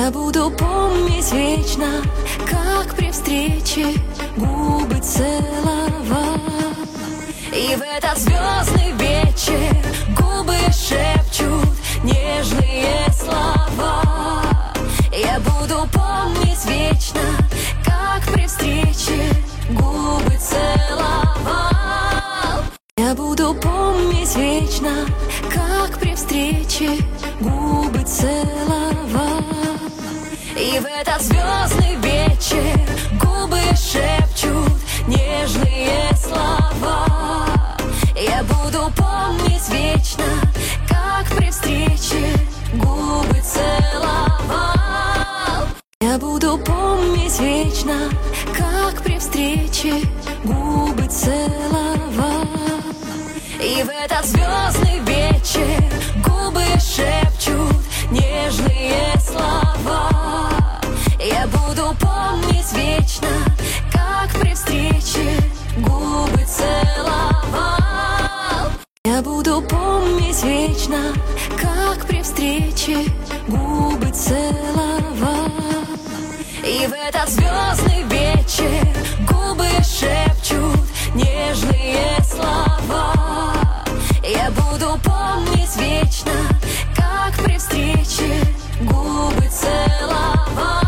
Я буду помнить вечно, как при встрече губы целовал. И в этот звездный вечер губы шепчут нежные слова. Я буду помнить вечно, как при встрече губы целовал. Я буду помнить вечно, как при встрече губы целовал. И в этот звездный вечер губы шепчут нежные слова. Я буду помнить вечно, как при встрече губы целовал. Я буду помнить вечно, как при встрече губы целовал. И в этот звездный вечер губы шепчут нежные слова. Я буду помнить вечно, как при встрече губы целовал. Я буду помнить вечно, как при встрече губы целовал. И в этот звездный вечер губы шепчут нежные слова. Я буду помнить вечно, как при встрече губы целовал.